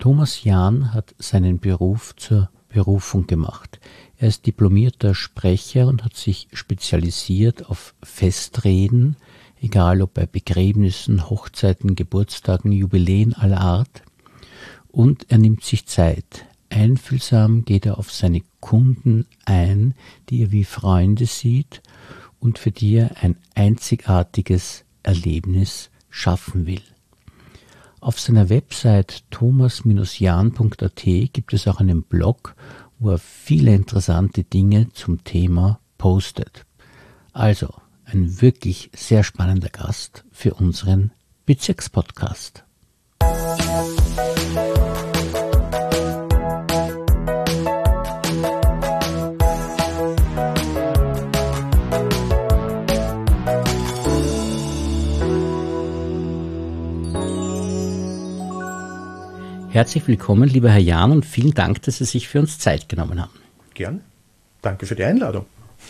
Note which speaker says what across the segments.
Speaker 1: Thomas Jahn hat seinen Beruf zur Berufung gemacht. Er ist diplomierter Sprecher und hat sich spezialisiert auf Festreden, egal ob bei Begräbnissen, Hochzeiten, Geburtstagen, Jubiläen aller Art. Und er nimmt sich Zeit. Einfühlsam geht er auf seine Kunden ein, die er wie Freunde sieht und für die er ein einzigartiges Erlebnis schaffen will. Auf seiner Website thomas-jahn.at gibt es auch einen Blog, wo er viele interessante Dinge zum Thema postet. Also ein wirklich sehr spannender Gast für unseren Bezirkspodcast. Herzlich willkommen, lieber Herr Jahn, und vielen Dank, dass Sie sich für uns Zeit genommen haben.
Speaker 2: Gern. Danke für die Einladung.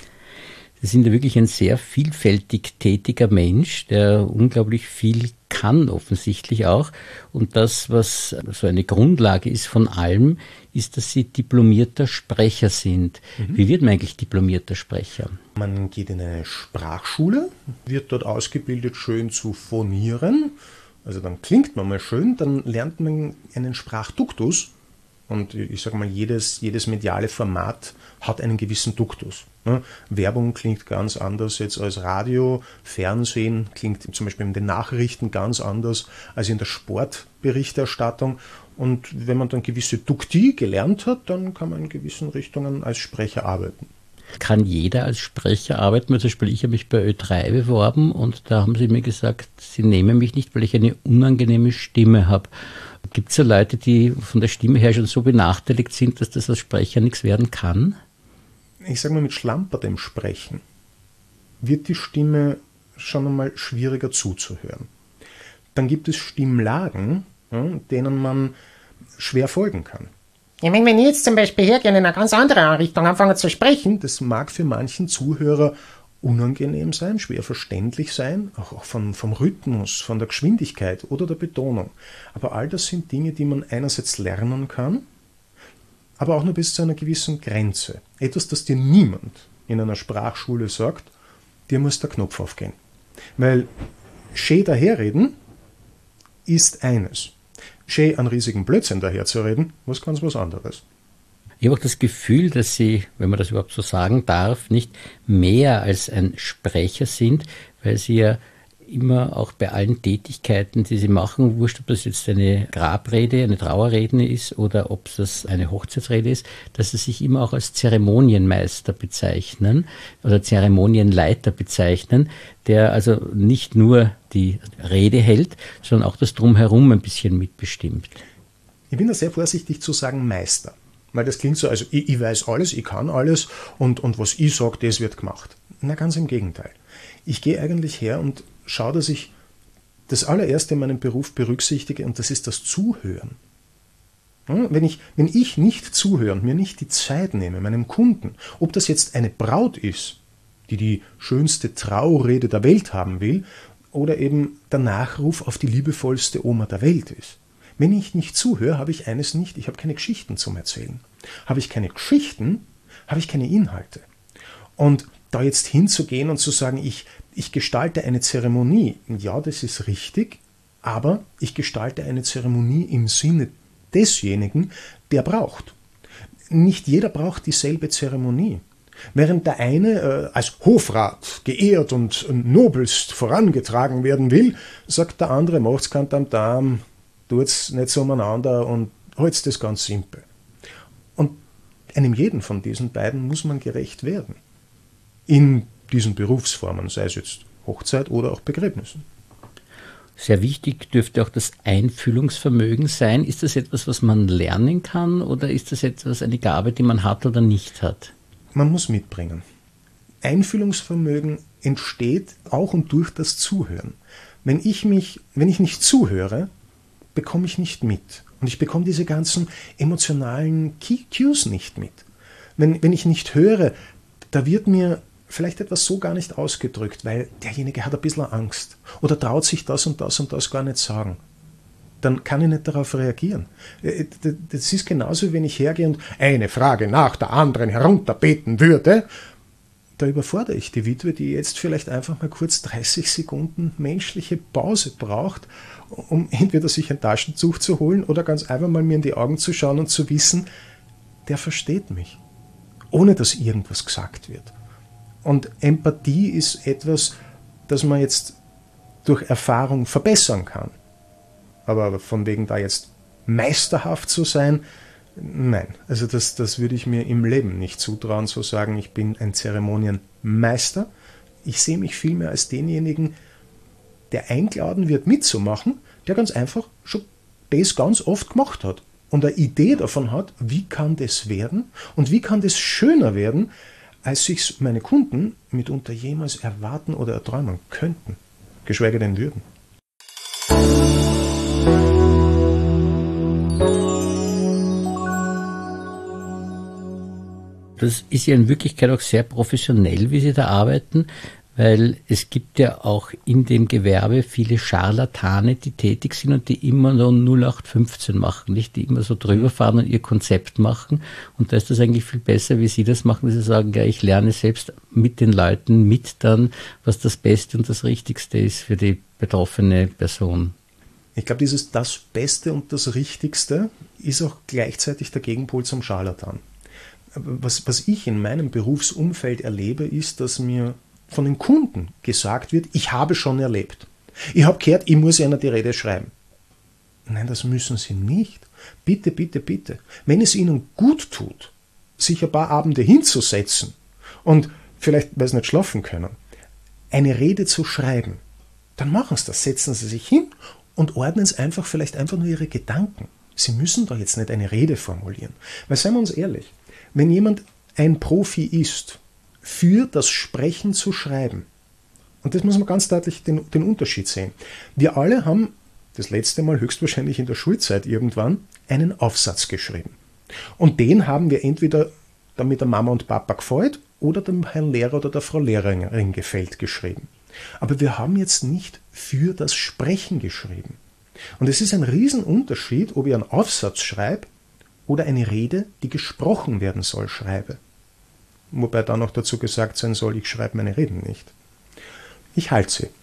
Speaker 1: Sie sind ja wirklich ein sehr vielfältig tätiger Mensch, der unglaublich viel kann, offensichtlich auch. Und das, was so eine Grundlage ist von allem, ist, dass Sie diplomierter Sprecher sind. Wie wird man eigentlich diplomierter Sprecher?
Speaker 2: Man geht in eine Sprachschule, wird dort ausgebildet, schön zu phonieren. Also dann klingt man mal schön, dann lernt man einen Sprachduktus. Und ich sage mal, jedes mediale Format hat einen gewissen Duktus. Werbung klingt ganz anders jetzt als Radio, Fernsehen klingt zum Beispiel in den Nachrichten ganz anders als in der Sportberichterstattung. Und wenn man dann gewisse Dukti gelernt hat, dann kann man in gewissen Richtungen als Sprecher arbeiten.
Speaker 1: Kann jeder als Sprecher arbeiten? Zum Beispiel, ich habe mich bei Ö3 beworben und da haben sie mir gesagt, sie nehmen mich nicht, weil ich eine unangenehme Stimme habe. Gibt es ja Leute, die von der Stimme her schon so benachteiligt sind, dass das als Sprecher nichts werden kann?
Speaker 2: Ich sage mal, mit schlampertem Sprechen wird die Stimme schon einmal schwieriger zuzuhören. Dann gibt es Stimmlagen, denen man schwer folgen kann.
Speaker 3: Ja, wenn ich jetzt zum Beispiel hergehe in eine ganz andere Richtung anfange zu sprechen,
Speaker 2: das mag für manchen Zuhörer unangenehm sein, schwer verständlich sein, auch vom Rhythmus, von der Geschwindigkeit oder der Betonung. Aber all das sind Dinge, die man einerseits lernen kann, aber auch nur bis zu einer gewissen Grenze. Etwas, das dir niemand in einer Sprachschule sagt, dir muss der Knopf aufgehen. Weil schön daherreden ist eines. Schön an riesigen Blödsinn daherzureden, was ganz was anderes.
Speaker 1: Ich habe auch das Gefühl, dass Sie, wenn man das überhaupt so sagen darf, nicht mehr als ein Sprecher sind, weil Sie ja immer auch bei allen Tätigkeiten, die Sie machen, wurscht, ob das jetzt eine Grabrede, eine Trauerrede ist oder ob das eine Hochzeitsrede ist, dass Sie sich immer auch als Zeremonienmeister bezeichnen oder Zeremonienleiter bezeichnen, der also nicht nur die Rede hält, sondern auch das Drumherum ein bisschen mitbestimmt.
Speaker 2: Ich bin da sehr vorsichtig zu sagen Meister, weil das klingt so, also ich weiß alles, ich kann alles und was ich sage, das wird gemacht. Na, ganz im Gegenteil. Ich gehe eigentlich her und schaue, dass ich das allererste in meinem Beruf berücksichtige, und das ist das Zuhören. Wenn ich nicht zuhöre und mir nicht die Zeit nehme, meinem Kunden, ob das jetzt eine Braut ist, die die schönste Traurede der Welt haben will, oder eben der Nachruf auf die liebevollste Oma der Welt ist. Wenn ich nicht zuhöre, habe ich eines nicht, ich habe keine Geschichten zum Erzählen. Habe ich keine Geschichten, habe ich keine Inhalte. Und da jetzt hinzugehen und zu sagen, ich gestalte eine Zeremonie, ja, das ist richtig, aber ich gestalte eine Zeremonie im Sinne desjenigen, der braucht. Nicht jeder braucht dieselbe Zeremonie. Während der eine als Hofrat geehrt und nobelst vorangetragen werden will, sagt der andere, macht's kein Tamtam, tut's nicht so umeinander und halt's das ganz simpel. Und einem jeden von diesen beiden muss man gerecht werden. In diesen Berufsformen, sei es jetzt Hochzeit oder auch Begräbnissen.
Speaker 1: Sehr wichtig dürfte auch das Einfühlungsvermögen sein. Ist das etwas, was man lernen kann, oder ist das etwas, eine Gabe, die man hat oder nicht hat?
Speaker 2: Man muss mitbringen. Einfühlungsvermögen entsteht auch und durch das Zuhören. Wenn ich nicht zuhöre, bekomme ich nicht mit. Und ich bekomme diese ganzen emotionalen Cues nicht mit. Wenn ich nicht höre, da wird mir vielleicht etwas so gar nicht ausgedrückt, weil derjenige hat ein bisschen Angst oder traut sich das und das gar nicht sagen. dann kann ich nicht darauf reagieren. Das ist genauso, wenn ich hergehe und eine Frage nach der anderen herunterbeten würde. Da überfordere ich die Witwe, die jetzt vielleicht einfach mal kurz 30 Sekunden menschliche Pause braucht, um entweder sich ein Taschentuch zu holen oder ganz einfach mal mir in die Augen zu schauen und zu wissen, der versteht mich, ohne dass irgendwas gesagt wird. Und Empathie ist etwas, das man jetzt durch Erfahrung verbessern kann. Aber von wegen da jetzt meisterhaft zu sein, nein. Also das würde ich mir im Leben nicht zutrauen, zu sagen, ich bin ein Zeremonienmeister. Ich sehe mich vielmehr als denjenigen, der eingeladen wird mitzumachen, der ganz einfach schon das ganz oft gemacht hat und eine Idee davon hat, wie kann das werden und wie kann das schöner werden, als sich meine Kunden mitunter jemals erwarten oder erträumen könnten, geschweige denn würden.
Speaker 1: Das ist ja in Wirklichkeit auch sehr professionell, wie Sie da arbeiten, weil es gibt ja auch in dem Gewerbe viele Scharlatane, die tätig sind und die immer nur 0815 machen, nicht? Die immer so drüber fahren und ihr Konzept machen. Und da ist das eigentlich viel besser, wie Sie das machen, dass Sie sagen, ja, ich lerne selbst mit den Leuten mit dann, was das Beste und das Richtigste ist für die betroffene Person.
Speaker 2: Ich glaube, dieses das Beste und das Richtigste ist auch gleichzeitig der Gegenpol zum Scharlatan. Was ich in meinem Berufsumfeld erlebe, ist, dass mir von den Kunden gesagt wird, ich habe schon erlebt. Ich habe gehört, ich muss einer die Rede schreiben. Nein, das müssen Sie nicht. Bitte, bitte, bitte. Wenn es Ihnen gut tut, sich ein paar Abende hinzusetzen und vielleicht, weil Sie nicht schlafen können, eine Rede zu schreiben, dann machen Sie das. Setzen Sie sich hin und ordnen Sie vielleicht einfach nur Ihre Gedanken. Sie müssen doch jetzt nicht eine Rede formulieren. Weil, seien wir uns ehrlich, wenn jemand ein Profi ist, für das Sprechen zu schreiben, und das muss man ganz deutlich den Unterschied sehen. Wir alle haben das letzte Mal höchstwahrscheinlich in der Schulzeit irgendwann einen Aufsatz geschrieben. Und den haben wir entweder damit der Mama und Papa gefällt oder dem Herrn Lehrer oder der Frau Lehrerin gefällt geschrieben. Aber wir haben jetzt nicht für das Sprechen geschrieben. Und es ist ein Riesenunterschied, ob ich einen Aufsatz schreibe oder eine Rede, die gesprochen werden soll, schreibe. Wobei dann noch dazu gesagt sein soll, ich schreibe meine Reden nicht. Ich halte sie.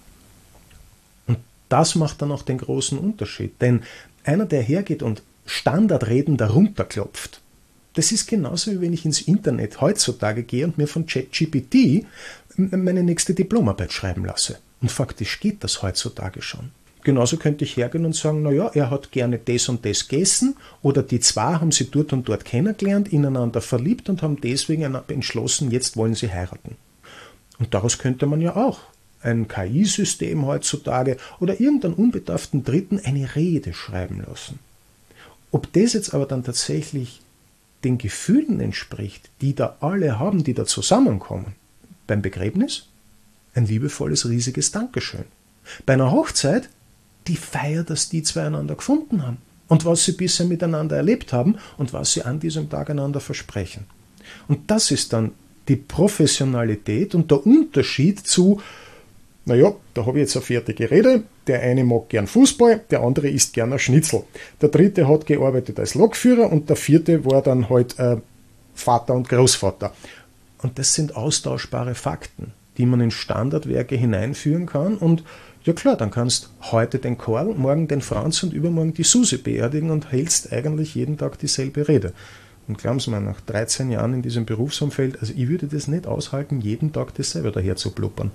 Speaker 2: Und das macht dann auch den großen Unterschied. Denn einer, der hergeht und Standardreden darunter klopft, das ist genauso, wie wenn ich ins Internet heutzutage gehe und mir von ChatGPT meine nächste Diplomarbeit schreiben lasse. Und faktisch geht das heutzutage schon. Genauso könnte ich hergehen und sagen, naja, er hat gerne das und das gegessen oder die zwei haben sie dort und dort kennengelernt, ineinander verliebt und haben deswegen entschlossen, jetzt wollen sie heiraten. Und daraus könnte man ja auch ein KI-System heutzutage oder irgendeinen unbedarften Dritten eine Rede schreiben lassen. Ob das jetzt aber dann tatsächlich den Gefühlen entspricht, die da alle haben, die da zusammenkommen, beim Begräbnis ein liebevolles, riesiges Dankeschön. Bei einer Hochzeit die Feier, dass die zwei einander gefunden haben und was sie bisher miteinander erlebt haben und was sie an diesem Tag einander versprechen. Und das ist dann die Professionalität und der Unterschied zu, naja, da habe ich jetzt eine fertige Rede, der eine mag gern Fußball, der andere isst gern ein Schnitzel. Der dritte hat gearbeitet als Lokführer und der vierte war dann halt Vater und Großvater. Und das sind austauschbare Fakten, die man in Standardwerke hineinführen kann und ja klar, dann kannst heute den Karl, morgen den Franz und übermorgen die Susi beerdigen und hältst eigentlich jeden Tag dieselbe Rede. Und glauben Sie mir, nach 13 Jahren in diesem Berufsumfeld, also ich würde das nicht aushalten, jeden Tag dasselbe daher zu blubbern.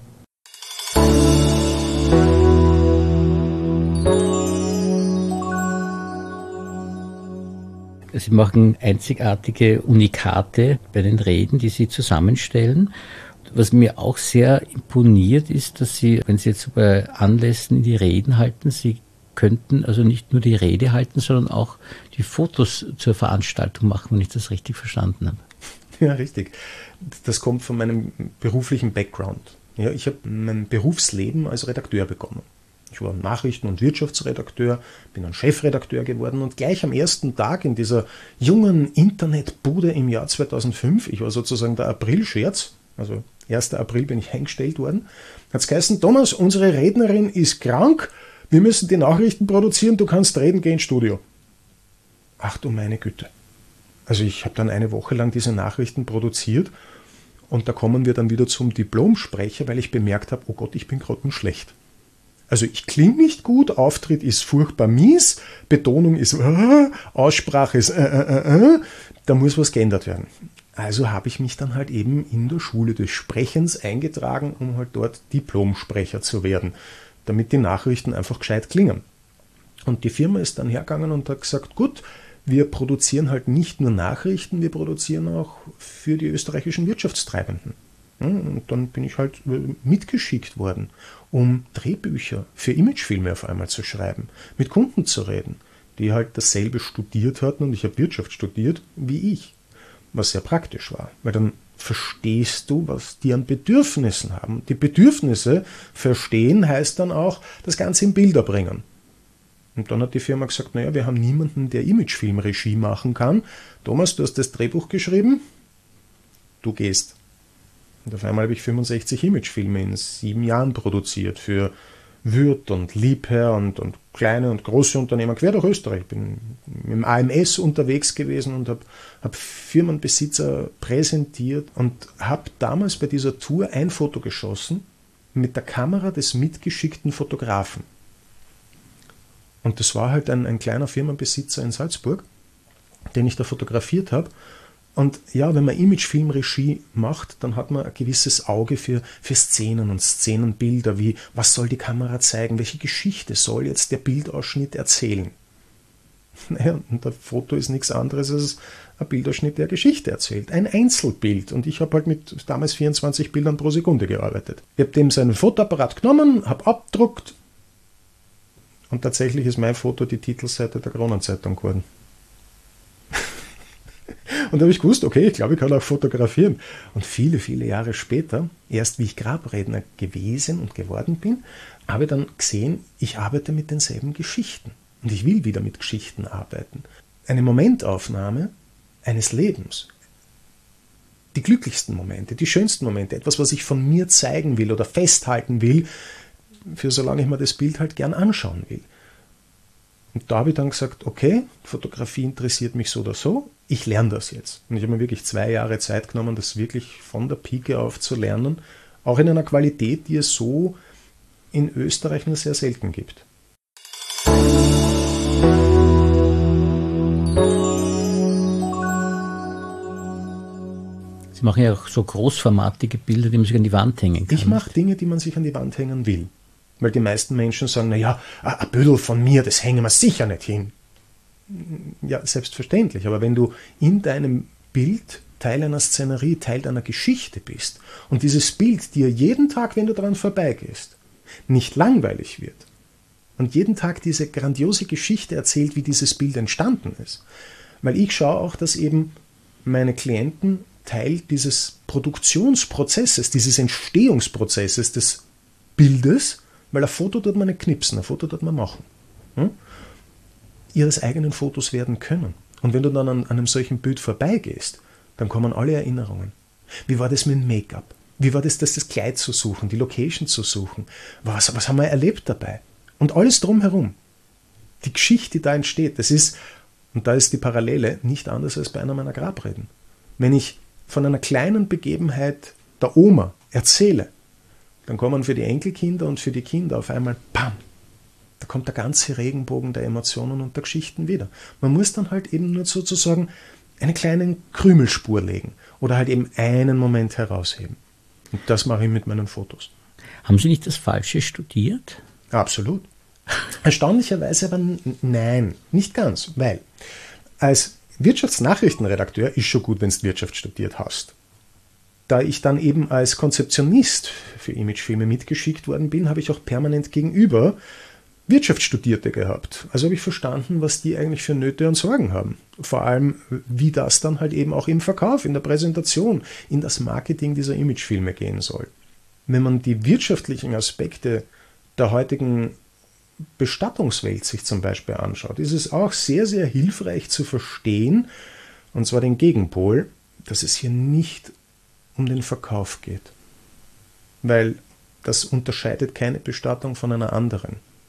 Speaker 1: Sie machen einzigartige Unikate bei den Reden, die Sie zusammenstellen. Was mir auch sehr imponiert ist, dass Sie, wenn Sie jetzt bei Anlässen die Reden halten, Sie könnten also nicht nur die Rede halten, sondern auch die Fotos zur Veranstaltung machen, wenn ich das richtig verstanden habe.
Speaker 2: Ja, richtig. Das kommt von meinem beruflichen Background. Ja, ich habe mein Berufsleben als Redakteur begonnen. Ich war Nachrichten- und Wirtschaftsredakteur, bin dann Chefredakteur geworden und gleich am ersten Tag in dieser jungen Internetbude im Jahr 2005, ich war sozusagen der Aprilscherz, also 1. April bin ich eingestellt worden, hat es geheißen, Thomas, unsere Rednerin ist krank, wir müssen die Nachrichten produzieren, du kannst reden, geh ins Studio. Ach du meine Güte. Also ich habe dann eine Woche lang diese Nachrichten produziert und da kommen wir dann wieder zum Diplomsprecher, weil ich bemerkt habe, oh Gott, ich bin grottenschlecht. Also ich klinge nicht gut, Auftritt ist furchtbar mies, Betonung ist Aussprache ist da muss was geändert werden. Also habe ich mich dann halt eben in der Schule des Sprechens eingetragen, um halt dort Diplomsprecher zu werden, damit die Nachrichten einfach gescheit klingen. Und die Firma ist dann hergegangen und hat gesagt, gut, wir produzieren halt nicht nur Nachrichten, wir produzieren auch für die österreichischen Wirtschaftstreibenden. Und dann bin ich halt mitgeschickt worden, um Drehbücher für Imagefilme auf einmal zu schreiben, mit Kunden zu reden, die halt dasselbe studiert hatten und ich habe Wirtschaft studiert wie ich, was sehr praktisch war, weil dann verstehst du, was die an Bedürfnissen haben. Die Bedürfnisse verstehen heißt dann auch, das Ganze in Bilder bringen. Und dann hat die Firma gesagt, naja, wir haben niemanden, der Imagefilmregie machen kann. Thomas, du hast das Drehbuch geschrieben, du gehst. Und auf einmal habe ich 65 Imagefilme in 7 Jahren produziert für Würth und Liebherr und kleine und große Unternehmen quer durch Österreich. Ich bin im AMS unterwegs gewesen und habe Firmenbesitzer präsentiert und habe damals bei dieser Tour ein Foto geschossen mit der Kamera des mitgeschickten Fotografen. Und das war halt ein kleiner Firmenbesitzer in Salzburg, den ich da fotografiert habe. Und ja, wenn man Imagefilmregie macht, dann hat man ein gewisses Auge für Szenen und Szenenbilder, wie was soll die Kamera zeigen, welche Geschichte soll jetzt der Bildausschnitt erzählen. Naja, und das Foto ist nichts anderes als ein Bildausschnitt, der Geschichte erzählt. Ein Einzelbild. Und ich habe halt mit damals 24 Bildern pro Sekunde gearbeitet. Ich habe dem seinen Fotoapparat genommen, habe abgedruckt und tatsächlich ist mein Foto die Titelseite der Kronenzeitung geworden. Und da habe ich gewusst, okay, ich glaube, ich kann auch fotografieren. Und viele, viele Jahre später, erst wie ich Grabredner gewesen und geworden bin, habe ich dann gesehen, ich arbeite mit denselben Geschichten. Und ich will wieder mit Geschichten arbeiten. Eine Momentaufnahme eines Lebens. Die glücklichsten Momente, die schönsten Momente, etwas, was ich von mir zeigen will oder festhalten will, für solange ich mir das Bild halt gern anschauen will. Und da habe ich dann gesagt, okay, Fotografie interessiert mich so oder so, ich lerne das jetzt. Und ich habe mir wirklich 2 Jahre Zeit genommen, das wirklich von der Pike auf zu lernen, auch in einer Qualität, die es so in Österreich nur sehr selten gibt.
Speaker 1: Sie machen ja auch so großformatige Bilder, die man sich an die Wand hängen kann.
Speaker 2: Ich mache Dinge, die man sich an die Wand hängen will. Weil die meisten Menschen sagen, naja, ein Büdel von mir, das hängen wir sicher nicht hin. Ja, selbstverständlich. Aber wenn du in deinem Bild Teil einer Szenerie, Teil deiner Geschichte bist und dieses Bild dir jeden Tag, wenn du daran vorbeigehst, nicht langweilig wird und jeden Tag diese grandiose Geschichte erzählt, wie dieses Bild entstanden ist. Weil ich schaue auch, dass eben meine Klienten Teil dieses Produktionsprozesses, dieses Entstehungsprozesses des Bildes, weil ein Foto tut man nicht knipsen, ein Foto tut man machen. Ihres eigenen Fotos werden können. Und wenn du dann an einem solchen Bild vorbeigehst, dann kommen alle Erinnerungen. Wie war das mit dem Make-up? Wie war das Kleid zu suchen, die Location zu suchen? Was haben wir erlebt dabei? Und alles drumherum. Die Geschichte, die da entsteht, das ist, und da ist die Parallele, nicht anders als bei einer meiner Grabreden. Wenn ich von einer kleinen Begebenheit der Oma erzähle, dann kommen für die Enkelkinder und für die Kinder auf einmal, bam, da kommt der ganze Regenbogen der Emotionen und der Geschichten wieder. Man muss dann halt eben nur sozusagen eine kleine Krümelspur legen oder halt eben einen Moment herausheben. Und das mache ich mit meinen Fotos.
Speaker 1: Haben Sie nicht das Falsche studiert?
Speaker 2: Absolut. Erstaunlicherweise aber nein, nicht ganz, weil als Wirtschaftsnachrichtenredakteur ist schon gut, wenn du Wirtschaft studiert hast. Da ich dann eben als Konzeptionist für Imagefilme mitgeschickt worden bin, habe ich auch permanent gegenüber Wirtschaftsstudierte gehabt. Also habe ich verstanden, was die eigentlich für Nöte und Sorgen haben. Vor allem, wie das dann halt eben auch im Verkauf, in der Präsentation, in das Marketing dieser Imagefilme gehen soll. Wenn man die wirtschaftlichen Aspekte der heutigen Bestattungswelt sich zum Beispiel anschaut, ist es auch sehr, sehr hilfreich zu verstehen, und zwar den Gegenpol, dass es hier nicht um den Verkauf geht. Weil das unterscheidet keine Bestattung von einer anderen.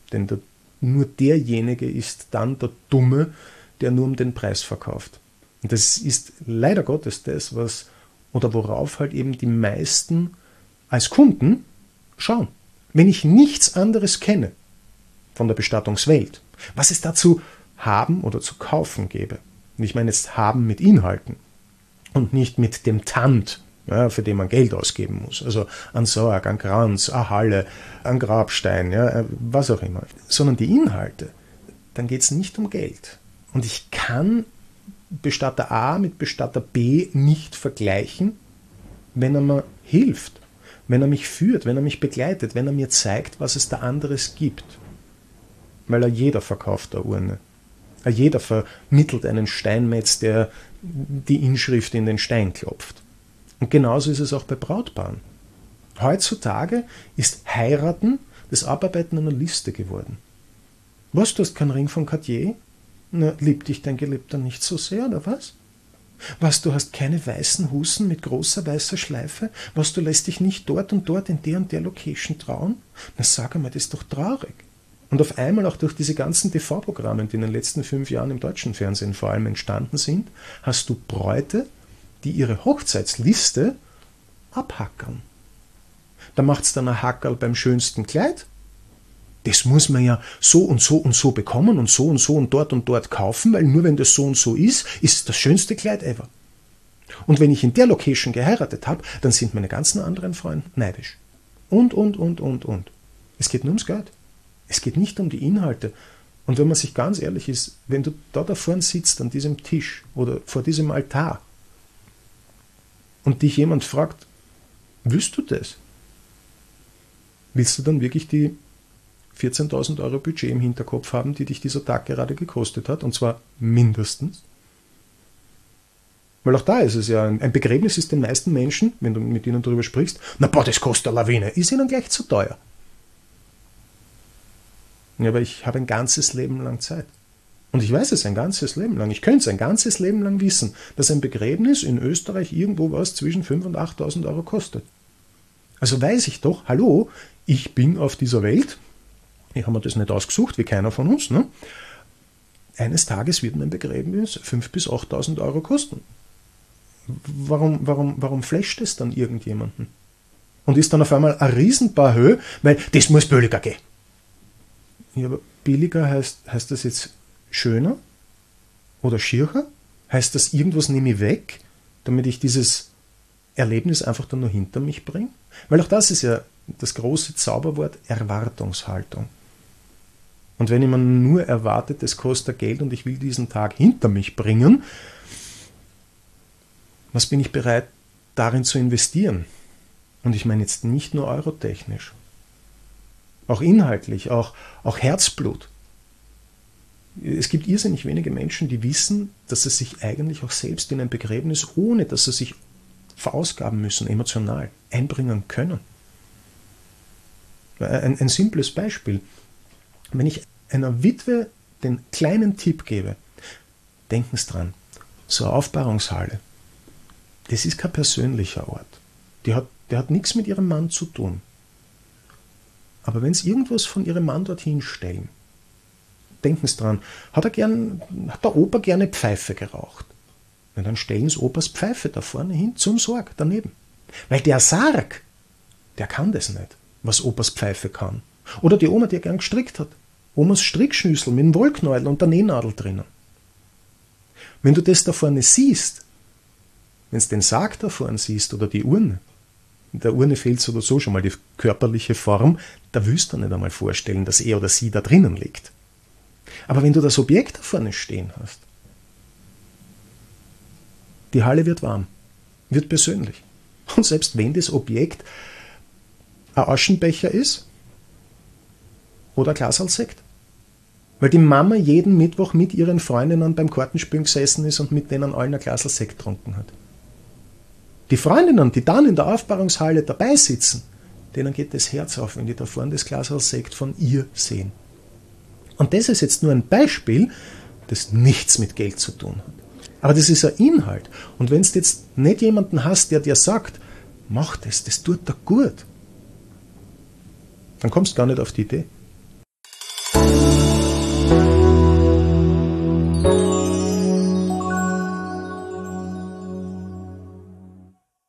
Speaker 2: Denn nur derjenige ist dann der Dumme, der nur um den Preis verkauft. Und das ist leider Gottes das, worauf halt eben die meisten als Kunden schauen. Wenn ich nichts anderes kenne von der Bestattungswelt, was es da zu haben oder zu kaufen gäbe, und ich meine jetzt haben mit Inhalten und nicht mit dem Tand, ja, für den man Geld ausgeben muss, also an Sarg, an Kranz, an Halle, an Grabstein, ja, was auch immer, sondern die Inhalte, dann geht es nicht um Geld. Und ich kann Bestatter A mit Bestatter B nicht vergleichen, wenn er mir hilft, wenn er mich führt, wenn er mich begleitet, wenn er mir zeigt, was es da anderes gibt. Weil jeder verkauft eine Urne. Jeder vermittelt einen Steinmetz, der die Inschrift in den Stein klopft. Und genauso ist es auch bei Brautpaaren. Heutzutage ist Heiraten das Abarbeiten einer Liste geworden. Was, du hast keinen Ring von Cartier? Na, liebt dich dein Geliebter nicht so sehr, oder was? Was, du hast keine weißen Husen mit großer weißer Schleife? Was, du lässt dich nicht dort und dort in der und der Location trauen? Na, sag einmal, das ist doch traurig. Und auf einmal auch durch diese ganzen TV-Programme, die in den letzten 5 Jahren im deutschen Fernsehen vor allem entstanden sind, hast du Bräute, die ihre Hochzeitsliste abhackern. Da macht es dann ein Hackerl beim schönsten Kleid. Das muss man ja so und so bekommen und so und dort kaufen, weil nur wenn das so und so ist, ist es das schönste Kleid ever. Und wenn ich in der Location geheiratet habe, dann sind meine ganzen anderen Freunde neidisch. Und. Es geht nur ums Geld. Es geht nicht um die Inhalte. Und wenn man sich ganz ehrlich ist, wenn du da vorne sitzt an diesem Tisch oder vor diesem Altar und dich jemand fragt, willst du das? Willst du dann wirklich die 14.000 Euro Budget im Hinterkopf haben, die dich dieser Tag gerade gekostet hat, und zwar mindestens? Weil auch da ist es ja, ein Begräbnis ist den meisten Menschen, wenn du mit ihnen darüber sprichst, na boah, das kostet eine Lawine, ist ihnen gleich zu teuer. Ja, aber ich habe ein ganzes Leben lang Zeit. Und ich weiß es ein ganzes Leben lang. Ich könnte es ein ganzes Leben lang wissen, dass ein Begräbnis in Österreich irgendwo was zwischen 5.000 und 8.000 Euro kostet. Also weiß ich doch, hallo, ich bin auf dieser Welt, ich habe mir das nicht ausgesucht, wie keiner von uns, ne? Eines Tages wird mein Begräbnis 5.000 bis 8.000 Euro kosten. Warum flasht es dann irgendjemanden? Und ist dann auf einmal ein Riesenpaar Höhe, weil das muss billiger gehen. Ja, aber billiger heißt das jetzt schöner oder schiercher? Heißt das, irgendwas nehme ich weg, damit ich dieses Erlebnis einfach dann nur hinter mich bringe? Weil auch das ist ja das große Zauberwort Erwartungshaltung. Und wenn jemand nur erwartet, es kostet Geld und ich will diesen Tag hinter mich bringen, was bin ich bereit, darin zu investieren? Und ich meine jetzt nicht nur eurotechnisch. Auch inhaltlich, auch Herzblut. Es gibt irrsinnig wenige Menschen, die wissen, dass sie sich eigentlich auch selbst in ein Begräbnis, ohne dass sie sich verausgaben müssen, emotional einbringen können. Ein simples Beispiel. Wenn ich einer Witwe den kleinen Tipp gebe, denken Sie dran, so eine Aufbahrungshalle, das ist kein persönlicher Ort. Der hat nichts mit ihrem Mann zu tun. Aber wenn Sie irgendwas von Ihrem Mann dorthin stellen, denken Sie dran, hat der Opa gerne Pfeife geraucht? Na, dann stellen Sie Opas Pfeife da vorne hin zum Sarg, daneben. Weil der Sarg, der kann das nicht, was Opas Pfeife kann. Oder die Oma, die gern gestrickt hat. Omas Strickschnüssel mit dem Wollknäuel und der Nähnadel drinnen. Wenn du das da vorne siehst, wenn du den Sarg da vorne siehst oder die Urne, der Urne fehlt so oder so schon mal die körperliche Form, da willst du nicht einmal vorstellen, dass er oder sie da drinnen liegt. Aber wenn du das Objekt da vorne stehen hast, die Halle wird warm, wird persönlich. Und selbst wenn das Objekt ein Aschenbecher ist oder ein Glasl Sekt, weil die Mama jeden Mittwoch mit ihren Freundinnen beim Kartenspielen gesessen ist und mit denen allen ein Glasl Sekt getrunken hat. Die Freundinnen, die dann in der Aufbahrungshalle dabei sitzen, denen geht das Herz auf, wenn die da vorne das Glasl Sekt von ihr sehen. Und das ist jetzt nur ein Beispiel, das nichts mit Geld zu tun hat. Aber das ist ein Inhalt. Und wenn du jetzt nicht jemanden hast, der dir sagt, mach das tut dir gut, dann kommst du gar nicht auf die Idee.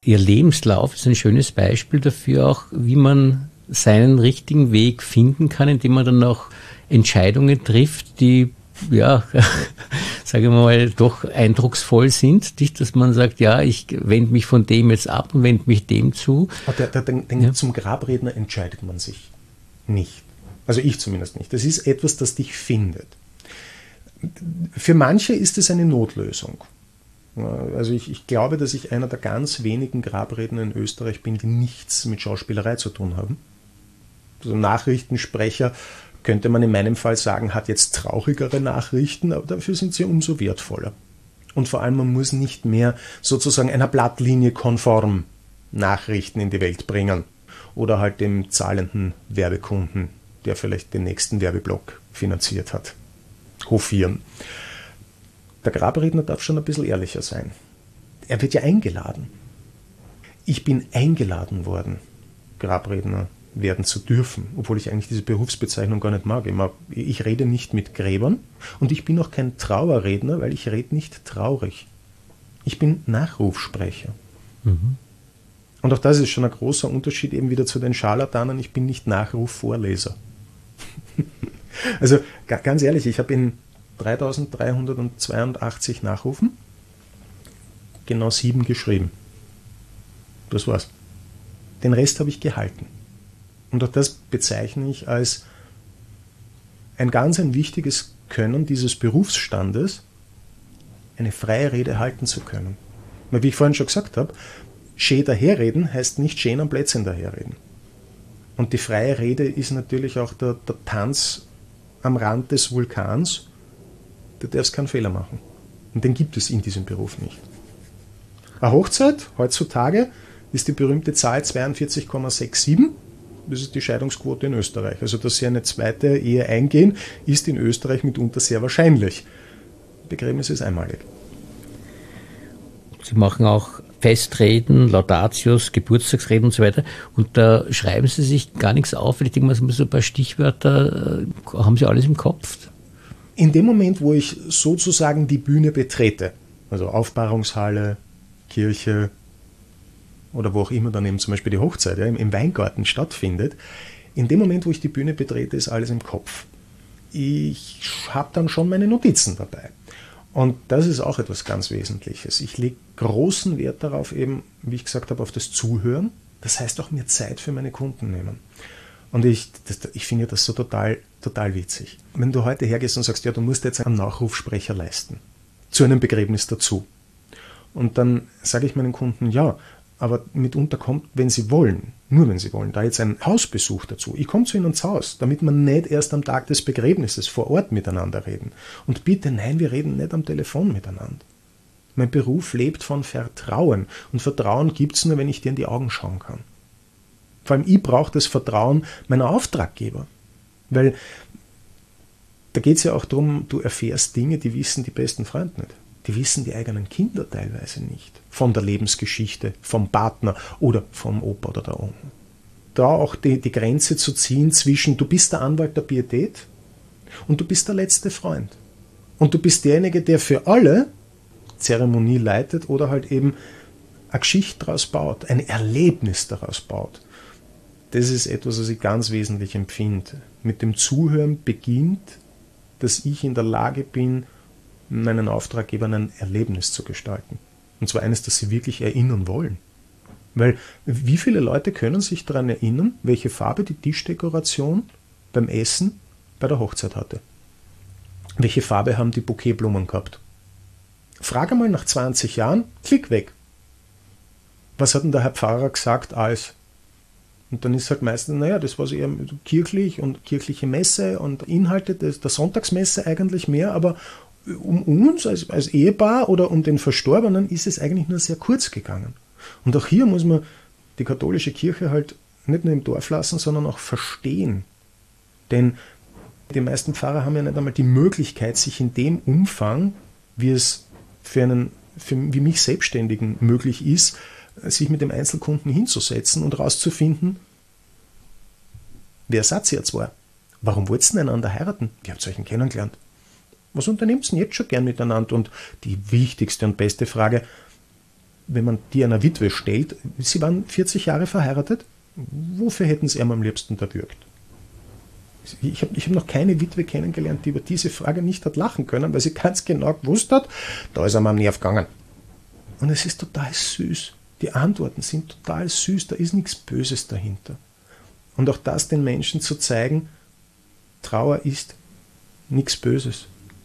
Speaker 1: Ihr Lebenslauf ist ein schönes Beispiel dafür auch, wie man seinen richtigen Weg finden kann, indem man dann auch Entscheidungen trifft, die, ja, sagen wir mal, doch eindrucksvoll sind. Nicht, dass man sagt, ja, ich wende mich von dem jetzt ab und wende mich dem zu.
Speaker 2: Zum Grabredner entscheidet man sich nicht. Also ich zumindest nicht. Das ist etwas, das dich findet. Für manche ist es eine Notlösung. Also ich glaube, dass ich einer der ganz wenigen Grabredner in Österreich bin, die nichts mit Schauspielerei zu tun haben. Also Nachrichtensprecher, könnte man in meinem Fall sagen, hat jetzt traurigere Nachrichten, aber dafür sind sie umso wertvoller. Und vor allem, man muss nicht mehr sozusagen einer Blattlinie konform Nachrichten in die Welt bringen oder halt dem zahlenden Werbekunden, der vielleicht den nächsten Werbeblock finanziert hat, hofieren. Der Grabredner darf schon ein bisschen ehrlicher sein. Er wird ja eingeladen. Ich bin eingeladen worden, Grabredner werden zu dürfen, obwohl ich eigentlich diese Berufsbezeichnung gar nicht mag. Ich rede nicht mit Gräbern und ich bin auch kein Trauerredner, weil ich rede nicht traurig. Ich bin Nachrufsprecher. Mhm. Und auch das ist schon ein großer Unterschied eben wieder zu den Scharlatanen. Ich bin nicht Nachrufvorleser. Also ganz ehrlich, ich habe in 3382 Nachrufen genau 7 geschrieben. Das war's. Den Rest habe ich gehalten. Und auch das bezeichne ich als ein wichtiges Können dieses Berufsstandes, eine freie Rede halten zu können. Weil, wie ich vorhin schon gesagt habe, schön daherreden heißt nicht schön am Plätzchen daherreden. Und die freie Rede ist natürlich auch der Tanz am Rand des Vulkans. Du darfst keinen Fehler machen. Und den gibt es in diesem Beruf nicht. Eine Hochzeit heutzutage ist die berühmte Zahl 42,67. Das ist die Scheidungsquote in Österreich. Also, dass Sie eine zweite Ehe eingehen, ist in Österreich mitunter sehr wahrscheinlich. Begräbnis ist einmalig.
Speaker 1: Sie machen auch Festreden, Laudatius, Geburtstagsreden und so weiter. Und da schreiben Sie sich gar nichts auf. Ich denke mal, so ein paar Stichwörter haben Sie alles im Kopf.
Speaker 2: In dem Moment, wo ich sozusagen die Bühne betrete, also Aufbahrungshalle, Kirche oder wo auch immer dann eben zum Beispiel die Hochzeit im Weingarten stattfindet, in dem Moment, wo ich die Bühne betrete, ist alles im Kopf. Ich habe dann schon meine Notizen dabei. Und das ist auch etwas ganz Wesentliches. Ich lege großen Wert darauf, eben, wie ich gesagt habe, auf das Zuhören. Das heißt auch mir Zeit für meine Kunden nehmen. Und ich finde das so total witzig. Wenn du heute hergehst und sagst, ja, du musst jetzt einen Nachrufsprecher leisten, zu einem Begräbnis dazu. Und dann sage ich meinen Kunden, ja, aber mitunter kommt, wenn sie wollen, nur wenn sie wollen, da jetzt ein Hausbesuch dazu. Ich komme zu ihnen ins Haus, damit wir nicht erst am Tag des Begräbnisses vor Ort miteinander reden. Und bitte, nein, wir reden nicht am Telefon miteinander. Mein Beruf lebt von Vertrauen. Und Vertrauen gibt es nur, wenn ich dir in die Augen schauen kann. Vor allem ich brauche das Vertrauen meiner Auftraggeber. Weil da geht es ja auch darum, du erfährst Dinge, die wissen die besten Freunde nicht. Die wissen die eigenen Kinder teilweise nicht. Von der Lebensgeschichte, vom Partner oder vom Opa oder der Oma. Da auch die Grenze zu ziehen zwischen, du bist der Anwalt der Pietät und du bist der letzte Freund. Und du bist derjenige, der für alle Zeremonie leitet oder halt eben eine Geschichte daraus baut, ein Erlebnis daraus baut. Das ist etwas, was ich ganz wesentlich empfinde. Mit dem Zuhören beginnt, dass ich in der Lage bin, meinen Auftraggebern ein Erlebnis zu gestalten. Und zwar eines, das sie wirklich erinnern wollen. Weil wie viele Leute können sich daran erinnern, welche Farbe die Tischdekoration beim Essen bei der Hochzeit hatte? Welche Farbe haben die Bouquetblumen gehabt? Frage mal nach 20 Jahren, klick weg. Was hat denn der Herr Pfarrer gesagt als? Und dann ist halt meistens, naja, das war so eher kirchlich und kirchliche Messe und Inhalte der Sonntagsmesse eigentlich mehr, aber um uns als Ehepaar oder um den Verstorbenen ist es eigentlich nur sehr kurz gegangen. Und auch hier muss man die katholische Kirche halt nicht nur im Dorf lassen, sondern auch verstehen. Denn die meisten Pfarrer haben ja nicht einmal die Möglichkeit, sich in dem Umfang, wie es wie mich Selbstständigen möglich ist, sich mit dem Einzelkunden hinzusetzen und rauszufinden, wer seid ihr zwei? Warum wollt ihr einander heiraten? Wie habt ihr euch kennengelernt? Was unternehmt ihr denn jetzt schon gern miteinander? Und die wichtigste und beste Frage, wenn man die einer Witwe stellt, sie waren 40 Jahre verheiratet, wofür hätten sie am liebsten erwürgt? Ich hab noch keine Witwe kennengelernt, die über diese Frage nicht hat lachen können, weil sie ganz genau gewusst hat, da ist er mir am Nerv gegangen. Und es ist total süß. Die Antworten sind total süß, da ist nichts Böses dahinter. Und auch das den Menschen zu zeigen, Trauer ist nichts Böses.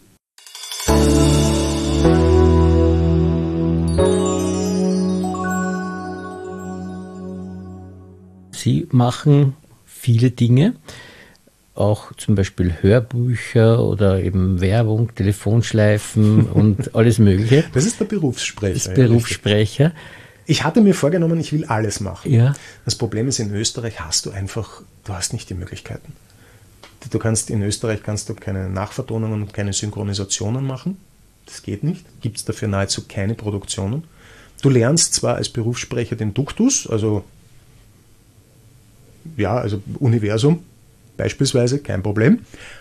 Speaker 1: Sie machen viele Dinge, auch zum Beispiel Hörbücher oder eben Werbung, Telefonschleifen und alles Mögliche.
Speaker 2: Das ist der Berufssprecher.
Speaker 1: Das ist Berufssprecher.
Speaker 2: Ich hatte mir vorgenommen, ich will alles machen.
Speaker 1: Ja.
Speaker 2: Das Problem ist, in Österreich du hast nicht die Möglichkeiten. In Österreich kannst du keine Nachvertonungen und keine Synchronisationen machen. Das geht nicht. Gibt es dafür nahezu keine Produktionen. Du lernst zwar als Berufssprecher den Duktus, also Universum beispielsweise, kein Problem.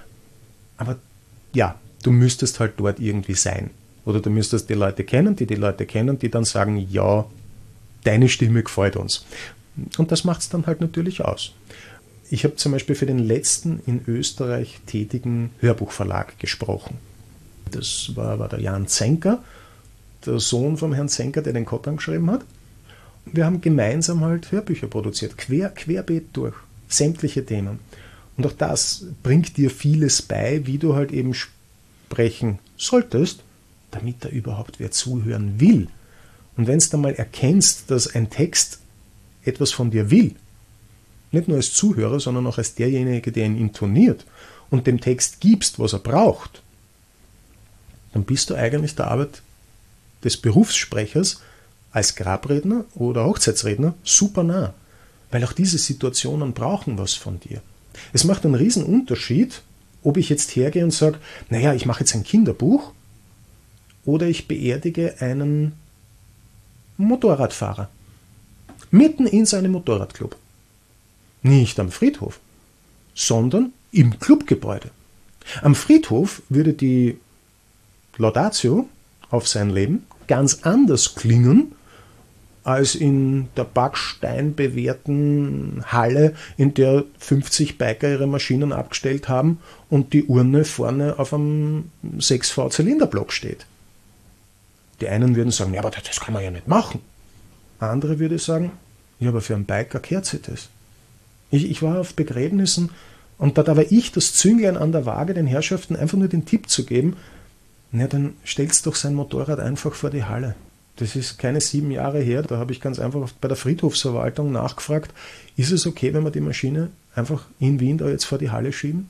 Speaker 2: Aber ja, du müsstest halt dort irgendwie sein. Oder du müsstest die Leute kennen, die dann sagen, ja, deine Stimme gefällt uns. Und das macht es dann halt natürlich aus. Ich habe zum Beispiel für den letzten in Österreich tätigen Hörbuchverlag gesprochen. Das war der Jan Zenker, der Sohn vom Herrn Zenker, der den Kottern geschrieben hat. Wir haben gemeinsam halt Hörbücher produziert, querbeet durch, sämtliche Themen. Und auch das bringt dir vieles bei, wie du halt eben sprechen solltest, damit da überhaupt wer zuhören will. Und wenn du dann mal erkennst, dass ein Text etwas von dir will, nicht nur als Zuhörer, sondern auch als derjenige, der ihn intoniert und dem Text gibst, was er braucht, dann bist du eigentlich der Arbeit des Berufssprechers als Grabredner oder Hochzeitsredner super nah, weil auch diese Situationen brauchen was von dir. Es macht einen riesen Unterschied, ob ich jetzt hergehe und sage, naja, ich mache jetzt ein Kinderbuch oder ich beerdige einen Motorradfahrer mitten in seinem Motorradclub. Nicht am Friedhof, sondern im Clubgebäude. Am Friedhof würde die Laudatio auf sein Leben ganz anders klingen als in der backsteinbewehrten Halle, in der 50 Biker ihre Maschinen abgestellt haben und die Urne vorne auf einem 6V-Zylinderblock steht. Die einen würden sagen, ja, aber das kann man ja nicht machen. Andere würden sagen, ja, aber für einen Biker kehrt sich das. Ich war auf Begräbnissen und da war ich das Zünglein an der Waage, den Herrschaften einfach nur den Tipp zu geben, na, dann stellst doch sein Motorrad einfach vor die Halle. Das ist keine 7 Jahre her, da habe ich ganz einfach bei der Friedhofsverwaltung nachgefragt, ist es okay, wenn wir die Maschine einfach in Wien da jetzt vor die Halle schieben?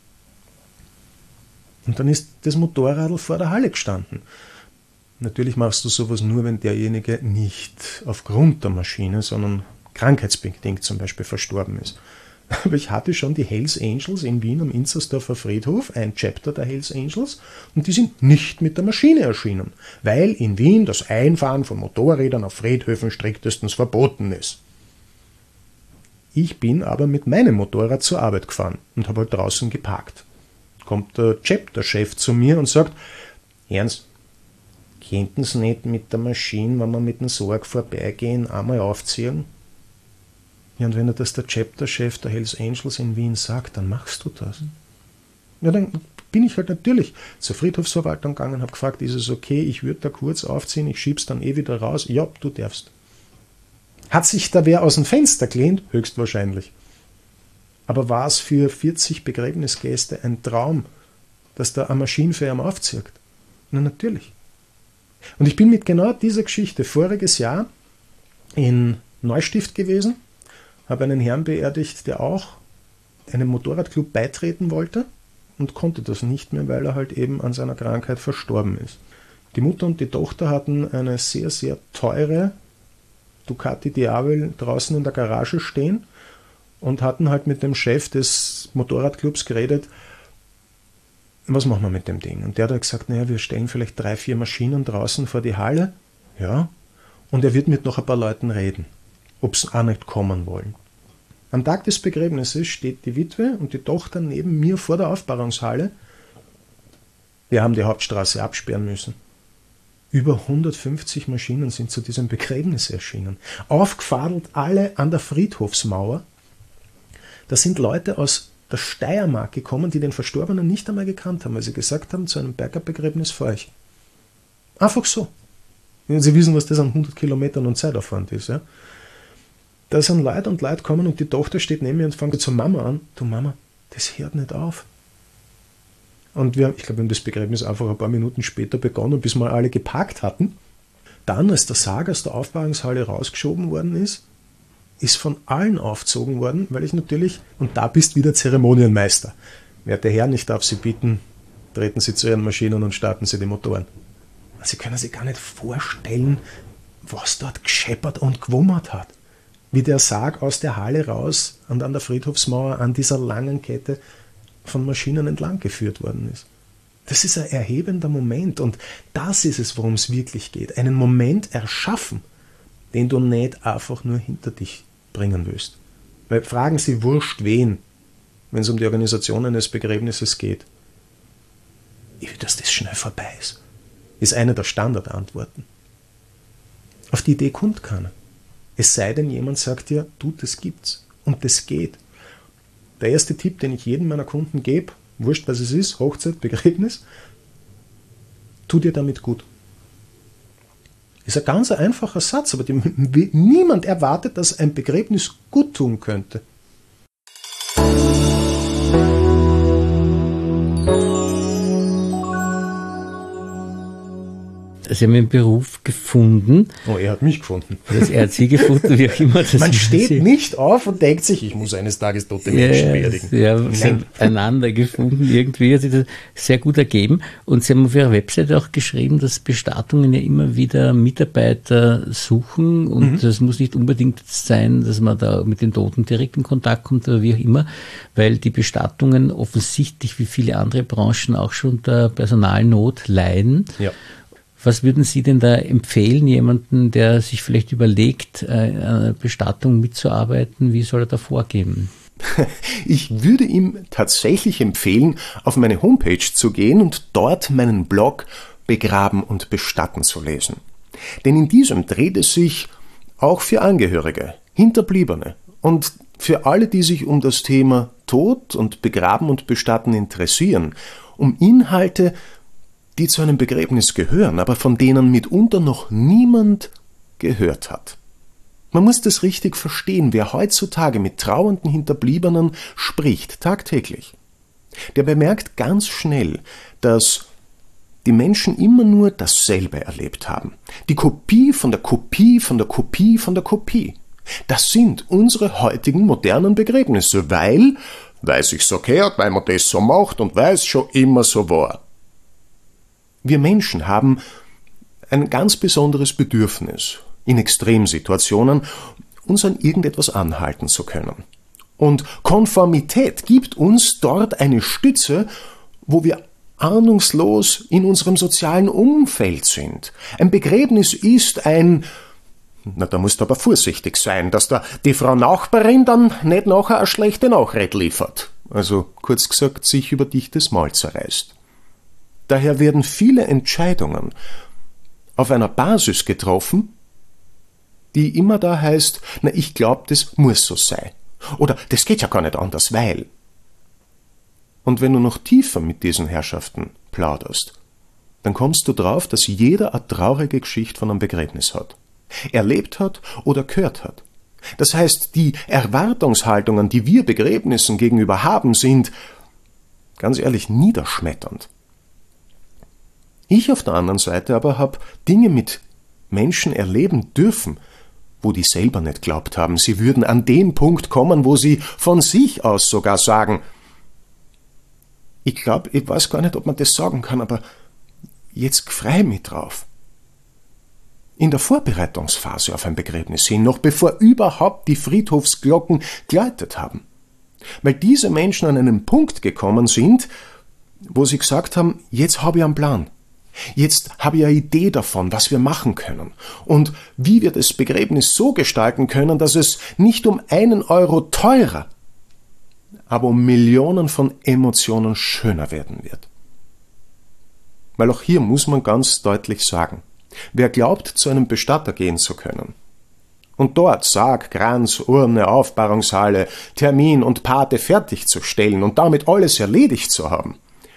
Speaker 2: Und dann ist das Motorradl vor der Halle gestanden. Natürlich machst du sowas nur, wenn derjenige nicht aufgrund der Maschine, sondern krankheitsbedingt zum Beispiel verstorben ist. Aber ich hatte schon die Hells Angels in Wien am Inzersdorfer Friedhof, ein Chapter der Hells Angels, und die sind nicht mit der Maschine erschienen, weil in Wien das Einfahren von Motorrädern auf Friedhöfen striktestens verboten ist. Ich bin aber mit meinem Motorrad zur Arbeit gefahren und habe halt draußen geparkt. Kommt der Chapter-Chef zu mir und sagt, Ernst, könnten Sie nicht mit der Maschine, wenn wir mit dem Sorg vorbeigehen, einmal aufziehen? Ja, und wenn er das der Chapter-Chef der Hells Angels in Wien sagt, dann machst du das. Ja, dann bin ich halt natürlich zur Friedhofsverwaltung gegangen und habe gefragt, ist es okay, ich würde da kurz aufziehen, ich schieb's dann wieder raus. Ja, du darfst. Hat sich da wer aus dem Fenster gelehnt? Höchstwahrscheinlich. Aber war es für 40 Begräbnisgäste ein Traum, dass da eine Maschine für ihn aufzieht? Na, natürlich. Und ich bin mit genau dieser Geschichte voriges Jahr in Neustift gewesen, habe einen Herrn beerdigt, der auch einem Motorradclub beitreten wollte und konnte das nicht mehr, weil er halt eben an seiner Krankheit verstorben ist. Die Mutter und die Tochter hatten eine sehr, sehr teure Ducati Diavel draußen in der Garage stehen und hatten halt mit dem Chef des Motorradclubs geredet, was machen wir mit dem Ding? Und der hat gesagt, naja, wir stellen vielleicht 3, 4 Maschinen draußen vor die Halle, ja, und er wird mit noch ein paar Leuten reden, ob sie auch nicht kommen wollen. Am Tag des Begräbnisses steht die Witwe und die Tochter neben mir vor der Aufbahrungshalle. Wir haben die Hauptstraße absperren müssen. Über 150 Maschinen sind zu diesem Begräbnis erschienen. Aufgefadelt alle an der Friedhofsmauer. Da sind Leute aus der Steiermark gekommen, die den Verstorbenen nicht einmal gekannt haben, weil sie gesagt haben, zu einem Bergbegräbnis fahre ich. Einfach so. Sie wissen, was das an 100 Kilometern und Zeitaufwand ist. Ja? Da sind Leute und Leute kommen und die Tochter steht neben mir und fängt zur Mama an. Du Mama, das hört nicht auf. Und ich glaube, wir haben das Begräbnis einfach ein paar Minuten später begonnen, bis wir alle geparkt hatten. Dann, als der Sarg aus der Aufbahrungshalle rausgeschoben worden ist von allen aufgezogen worden, weil ich natürlich, und da bist wieder Zeremonienmeister. Werte Herren, ich darf Sie bitten, treten Sie zu Ihren Maschinen und starten Sie die Motoren. Sie können sich gar nicht vorstellen, was dort gescheppert und gewummert hat. Wie der Sarg aus der Halle raus und an der Friedhofsmauer an dieser langen Kette von Maschinen entlang geführt worden ist. Das ist ein erhebender Moment und das ist es, worum es wirklich geht. Einen Moment erschaffen, den du nicht einfach nur hinter dich bringen willst. Weil fragen Sie wurscht wen, wenn es um die Organisation eines Begräbnisses geht. Ich will, dass das schnell vorbei ist eine der Standardantworten. Auf die Idee kommt keiner. Es sei denn, jemand sagt dir, du, das gibt's und das geht. Der erste Tipp, den ich jedem meiner Kunden gebe, wurscht was es ist, Hochzeit, Begräbnis, tu dir damit gut. Ist ein ganz einfacher Satz, aber niemand erwartet, dass ein Begräbnis gut tun könnte.
Speaker 1: Sie haben einen Beruf gefunden.
Speaker 2: Oh, er hat mich gefunden.
Speaker 1: Er hat Sie gefunden, wie auch immer.
Speaker 2: Man steht nicht auf und denkt sich, ich muss eines Tages tote Menschen beerdigen.
Speaker 1: Sie haben einander gefunden, irgendwie hat sich das sehr gut ergeben. Und Sie haben auf Ihrer Webseite auch geschrieben, dass Bestattungen ja immer wieder Mitarbeiter suchen. Und das muss nicht unbedingt sein, dass man da mit den Toten direkt in Kontakt kommt oder wie auch immer, weil die Bestattungen offensichtlich wie viele andere Branchen auch schon unter Personalnot leiden.
Speaker 2: Ja.
Speaker 1: Was würden Sie denn da empfehlen, jemanden, der sich vielleicht überlegt, an einer Bestattung mitzuarbeiten? Wie soll er da vorgehen?
Speaker 4: Ich würde ihm tatsächlich empfehlen, auf meine Homepage zu gehen und dort meinen Blog Begraben und Bestatten zu lesen. Denn in diesem dreht es sich auch für Angehörige, Hinterbliebene und für alle, die sich um das Thema Tod und Begraben und Bestatten interessieren, um Inhalte, die zu einem Begräbnis gehören, aber von denen mitunter noch niemand gehört hat. Man muss das richtig verstehen, wer heutzutage mit trauernden Hinterbliebenen spricht, tagtäglich. Der bemerkt ganz schnell, dass die Menschen immer nur dasselbe erlebt haben. Die Kopie von der Kopie von der Kopie von der Kopie. Das sind unsere heutigen modernen Begräbnisse, weil sich's so gehört, weil man das so macht und weil es schon immer so war. Wir Menschen haben ein ganz besonderes Bedürfnis, in Extremsituationen uns an irgendetwas anhalten zu können. Und Konformität gibt uns dort eine Stütze, wo wir ahnungslos in unserem sozialen Umfeld sind. Ein Begräbnis ist da musst du aber vorsichtig sein, dass da die Frau Nachbarin dann nicht nachher eine schlechte Nachrede liefert. Also kurz gesagt, sich über dichtes Maul zerreißt. Daher werden viele Entscheidungen auf einer Basis getroffen, die immer da heißt, ich glaube, das muss so sein. Oder das geht ja gar nicht anders, weil. Und wenn du noch tiefer mit diesen Herrschaften plauderst, dann kommst du drauf, dass jeder eine traurige Geschichte von einem Begräbnis hat. Erlebt hat oder gehört hat. Das heißt, die Erwartungshaltungen, die wir Begräbnissen gegenüber haben, sind, ganz ehrlich, niederschmetternd. Ich auf der anderen Seite aber habe Dinge mit Menschen erleben dürfen, wo die selber nicht glaubt haben, sie würden an den Punkt kommen, wo sie von sich aus sogar sagen, ich weiß gar nicht, ob man das sagen kann, aber jetzt freu mich drauf. In der Vorbereitungsphase auf ein Begräbnis hin, noch bevor überhaupt die Friedhofsglocken geläutet haben. Weil diese Menschen an einen Punkt gekommen sind, wo sie gesagt haben, jetzt habe ich einen Plan. Jetzt habe ich eine Idee davon, was wir machen können und wie wir das Begräbnis so gestalten können, dass es nicht um 1 Euro teurer, aber um Millionen von Emotionen schöner werden wird. Weil auch hier muss man ganz deutlich sagen, Wer glaubt, zu einem Bestatter gehen zu können und dort Sarg, Kranz, Urne, Aufbahrungshalle, Termin und Pate fertigzustellen und damit alles erledigt zu haben,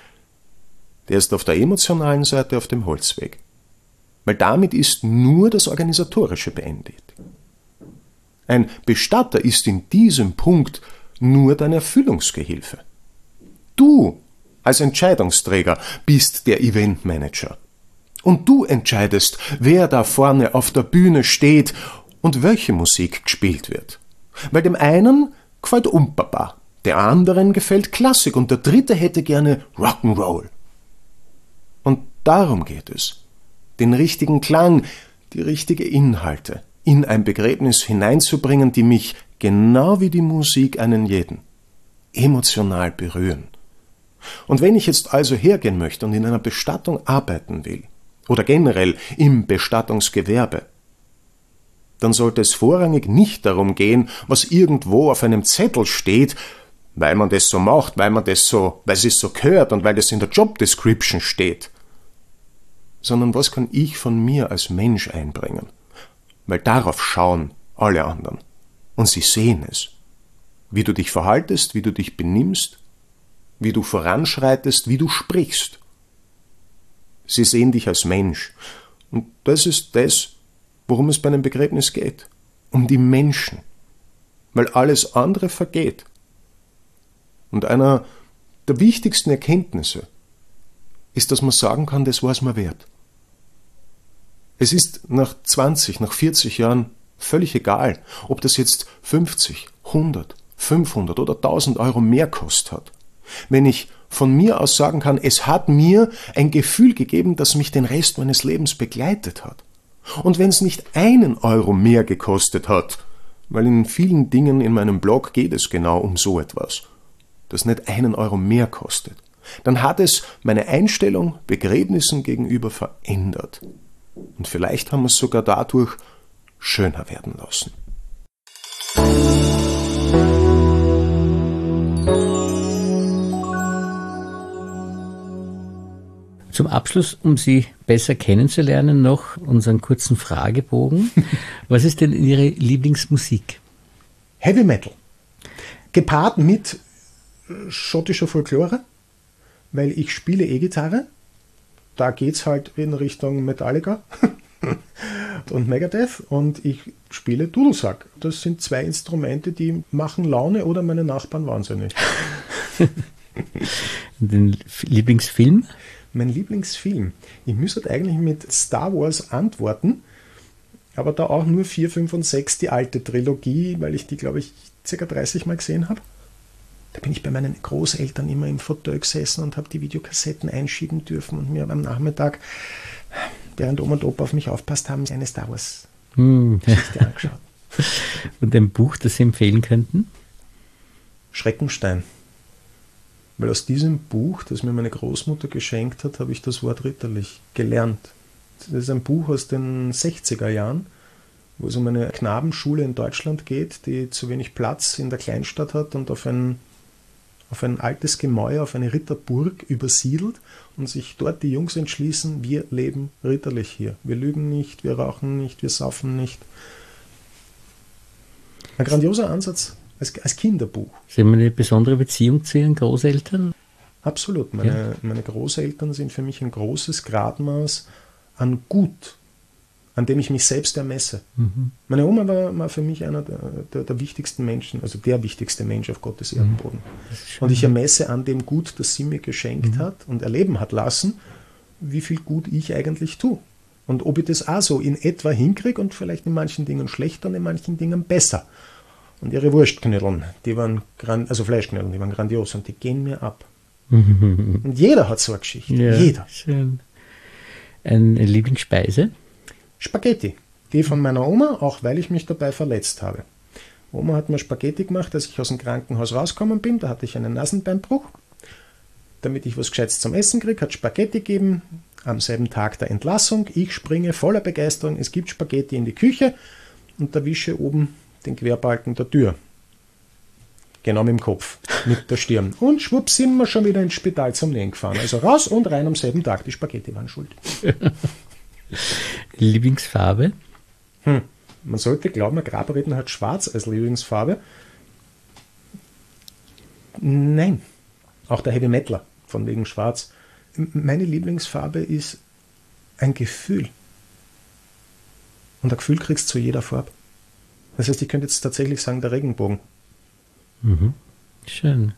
Speaker 4: der ist auf der emotionalen Seite auf dem Holzweg. Weil damit ist nur das Organisatorische beendet. Ein Bestatter ist in diesem Punkt nur dein Erfüllungsgehilfe. Du als Entscheidungsträger bist der Eventmanager. Und du entscheidest, wer da vorne auf der Bühne steht und welche Musik gespielt wird. Weil dem einen gefällt Umpapa, der anderen gefällt Klassik und der dritte hätte gerne Rock'n'Roll. Und darum geht es, den richtigen Klang, die richtige Inhalte in ein Begräbnis hineinzubringen, die mich, genau wie die Musik einen jeden, emotional berühren. Und wenn ich jetzt also hergehen möchte und in einer Bestattung arbeiten will, oder generell im Bestattungsgewerbe, dann sollte es vorrangig nicht darum gehen, was irgendwo auf einem Zettel steht, weil man das so macht, weil es so gehört und weil das in der Job Description steht, sondern was kann ich von mir als Mensch einbringen? Weil darauf schauen alle anderen und sie sehen es. Wie du dich verhaltest, wie du dich benimmst, wie du voranschreitest, wie du sprichst. Sie sehen dich als Mensch. Und das ist das, worum es bei einem Begräbnis geht. Um die Menschen. Weil alles andere vergeht. Und einer der wichtigsten Erkenntnisse ist, dass man sagen kann, das war es mir wert. Es ist nach 20, nach 40 Jahren völlig egal, ob das jetzt 50, 100, 500 oder 1000 Euro mehr kostet hat. Wenn ich von mir aus sagen kann, es hat mir ein Gefühl gegeben, das mich den Rest meines Lebens begleitet hat. Und wenn es nicht 1 Euro mehr gekostet hat, weil in vielen Dingen in meinem Blog geht es genau um so etwas, das nicht 1 Euro mehr kostet, dann hat es meine Einstellung Begräbnissen gegenüber verändert. Und vielleicht haben wir es sogar dadurch schöner werden lassen.
Speaker 1: Zum Abschluss, um Sie besser kennenzulernen, noch unseren kurzen Fragebogen. Was ist denn Ihre Lieblingsmusik?
Speaker 2: Heavy Metal. Gepaart mit schottischer Folklore, weil ich spiele E-Gitarre. Da geht's halt in Richtung Metallica und Megadeth und ich spiele Dudelsack. Das sind 2 Instrumente, die machen Laune oder meine Nachbarn wahnsinnig.
Speaker 1: Den Lieblingsfilm?
Speaker 2: Mein Lieblingsfilm. Ich müsste eigentlich mit Star Wars antworten, aber da auch nur 4, 5 und 6, die alte Trilogie, weil ich die, glaube ich, ca. 30 Mal gesehen habe. Da bin ich bei meinen Großeltern immer im Fauteuil gesessen und habe die Videokassetten einschieben dürfen und mir am Nachmittag, während Oma und Opa auf mich aufpasst haben, eine Star Wars Geschichte angeschaut.
Speaker 1: Und ein Buch, das Sie empfehlen könnten?
Speaker 2: Schreckenstein. Weil aus diesem Buch, das mir meine Großmutter geschenkt hat, habe ich das Wort ritterlich gelernt. Das ist ein Buch aus den 60er Jahren, wo es um eine Knabenschule in Deutschland geht, die zu wenig Platz in der Kleinstadt hat und auf ein altes Gemäuer, auf eine Ritterburg übersiedelt und sich dort die Jungs entschließen, wir leben ritterlich hier. Wir lügen nicht, wir rauchen nicht, wir saufen nicht. Ein grandioser Ansatz als Kinderbuch.
Speaker 1: Sie haben eine besondere Beziehung zu Ihren Großeltern?
Speaker 2: Absolut. Meine Großeltern sind für mich ein großes Gradmaß an Gut, an dem ich mich selbst ermesse. Mhm. Meine Oma war für mich einer der wichtigsten Menschen, also der wichtigste Mensch auf Gottes Erdenboden. Und ich ermesse an dem Gut, das sie mir geschenkt hat und erleben hat lassen, wie viel Gut ich eigentlich tue. Und ob ich das auch so in etwa hinkriege und vielleicht in manchen Dingen schlechter und in manchen Dingen besser. Und ihre Wurstknödeln, die waren Fleischknödeln, die waren grandios und die gehen mir ab. Und jeder hat so eine Geschichte.
Speaker 1: Ja,
Speaker 2: jeder.
Speaker 1: Schön. Eine Lieblingsspeise?
Speaker 2: Spaghetti. Die von meiner Oma, auch weil ich mich dabei verletzt habe. Oma hat mir Spaghetti gemacht, als ich aus dem Krankenhaus rausgekommen bin. Da hatte ich einen Nasenbeinbruch. Damit ich was Gescheites zum Essen kriege, hat Spaghetti gegeben. Am selben Tag der Entlassung. Ich springe voller Begeisterung. Es gibt Spaghetti in die Küche und erwische oben den Querbalken der Tür. Genau mit dem Kopf, mit der Stirn. Und schwupp sind wir schon wieder ins Spital zum Nähen gefahren. Also raus und rein am selben Tag. Die Spaghetti waren schuld.
Speaker 1: Lieblingsfarbe?
Speaker 2: Man sollte glauben, ein Grabredner hat schwarz als Lieblingsfarbe. Nein, auch der Heavy Metaler von wegen schwarz. Meine Lieblingsfarbe ist ein Gefühl. Und ein Gefühl kriegst du zu jeder Farbe. Das heißt, ich könnte jetzt tatsächlich sagen, der Regenbogen.
Speaker 1: Schön.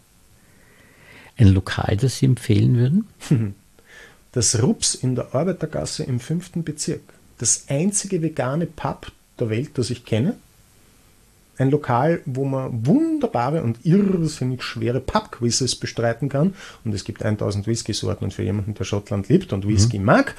Speaker 1: Ein Lokal, das Sie empfehlen würden?
Speaker 2: Das Rups in der Arbeitergasse im 5. Bezirk. Das einzige vegane Pub der Welt, das ich kenne. Ein Lokal, wo man wunderbare und irrsinnig schwere Pub-Quizzes bestreiten kann. Und es gibt 1000 Whisky-Sorten. Und für jemanden, der Schottland liebt und Whisky mag,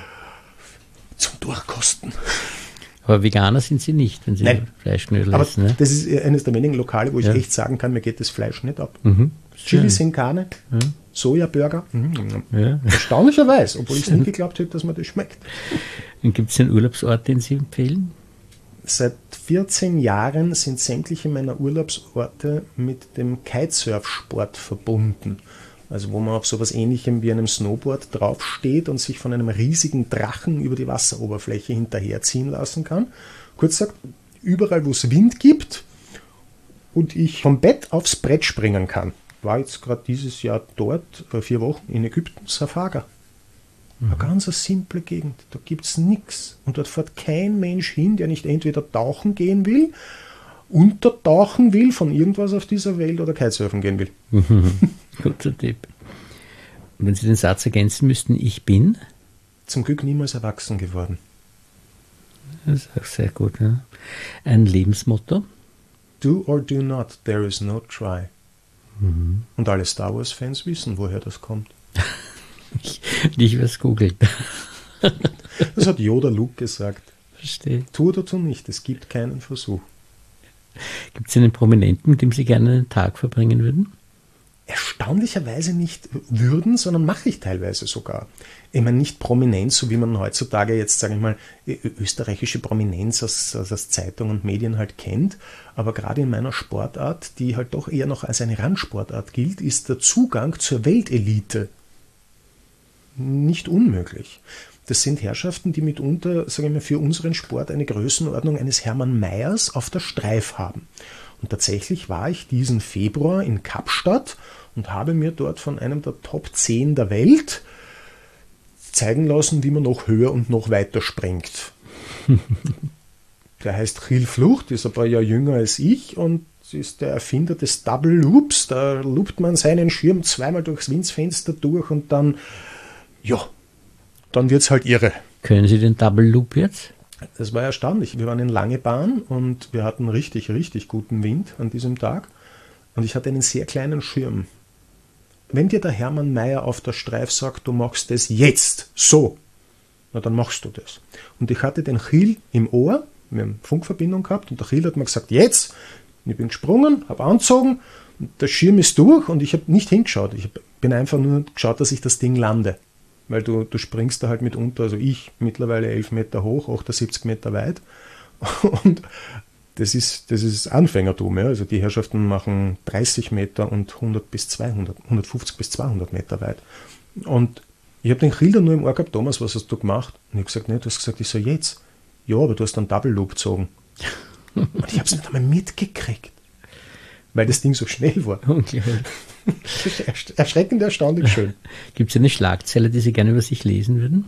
Speaker 2: zum Durchkosten.
Speaker 1: Aber Veganer sind Sie nicht, wenn Sie Fleischknödel
Speaker 2: Aber
Speaker 1: essen. Ne?
Speaker 2: das ist eines der wenigen Lokale, wo ich echt sagen kann, mir geht das Fleisch nicht ab. Chili sin Carne, Sojaburger, erstaunlicherweise, obwohl ich nie geglaubt hätte, dass mir das schmeckt.
Speaker 1: Und gibt es einen Urlaubsort, den Sie empfehlen?
Speaker 2: Seit 14 Jahren sind sämtliche meiner Urlaubsorte mit dem Kitesurfsport verbunden. Also wo man auf sowas Ähnlichem wie einem Snowboard draufsteht und sich von einem riesigen Drachen über die Wasseroberfläche hinterherziehen lassen kann. Kurz gesagt, überall wo es Wind gibt und ich vom Bett aufs Brett springen kann. War jetzt gerade dieses Jahr dort, 4 Wochen in Ägypten, Safaga. Eine ganz simple Gegend, da gibt es nichts. Und dort fährt kein Mensch hin, der nicht entweder tauchen gehen will, untertauchen will von irgendwas auf dieser Welt oder Kitesurfen gehen will.
Speaker 1: Guter Tipp. Und wenn Sie den Satz ergänzen müssten, ich bin?
Speaker 2: Zum Glück niemals erwachsen geworden.
Speaker 1: Das ist auch sehr gut. Ja. Ein Lebensmotto?
Speaker 2: Do or do not, there is no try. Und alle Star Wars-Fans wissen, woher das kommt.
Speaker 1: Ich werde es googeln.
Speaker 2: Das hat Yoda Luke gesagt.
Speaker 1: Verstehe.
Speaker 2: Tu oder tu nicht, es gibt keinen Versuch.
Speaker 1: Gibt es einen Prominenten, mit dem Sie gerne einen Tag verbringen würden?
Speaker 2: Erstaunlicherweise nicht würden, sondern mache ich teilweise sogar. Ich meine, nicht Prominenz, so wie man heutzutage jetzt, sage ich mal, österreichische Prominenz aus Zeitung und Medien halt kennt, aber gerade in meiner Sportart, die halt doch eher noch als eine Randsportart gilt, ist der Zugang zur Weltelite nicht unmöglich. Das sind Herrschaften, die mitunter, sage ich mal, für unseren Sport eine Größenordnung eines Hermann Mayers auf der Streif haben. Und tatsächlich war ich diesen Februar in Kapstadt und habe mir dort von einem der Top 10 der Welt zeigen lassen, wie man noch höher und noch weiter springt. Der heißt Gil Flucht, ist ein paar Jahre jünger als ich und ist der Erfinder des Double Loops. Da loopt man seinen Schirm zweimal durchs Windsfenster durch und dann, dann wird es halt irre.
Speaker 1: Können Sie den Double Loop jetzt?
Speaker 2: Das war erstaunlich. Wir waren in Langebahn und wir hatten richtig, richtig guten Wind an diesem Tag. Und ich hatte einen sehr kleinen Schirm. Wenn dir der Hermann Mayer auf der Streif sagt, du machst das jetzt so, na dann machst du das. Und ich hatte den Gil im Ohr, wir haben Funkverbindung gehabt und der Gil hat mir gesagt, jetzt. Und ich bin gesprungen, habe angezogen, und der Schirm ist durch und ich habe nicht hingeschaut. Ich bin einfach nur geschaut, dass ich das Ding lande. Weil du springst da halt mitunter, also ich mittlerweile 11 Meter hoch, 78 Meter weit. Und das ist Anfängertum. Ja. Also die Herrschaften machen 30 Meter und 150 bis 200 Meter weit. Und ich habe den Gilder nur im Ohr gehabt, Thomas, was hast du gemacht? Und ich habe gesagt, nee, du hast gesagt, ich soll jetzt. Ja, aber du hast einen Double Loop gezogen. Und ich habe es nicht einmal mitgekriegt. Weil das Ding so schnell war.
Speaker 1: Unglaublich.
Speaker 2: Erschreckend, erstaunlich schön.
Speaker 1: Gibt es eine Schlagzeile, die Sie gerne über sich lesen würden?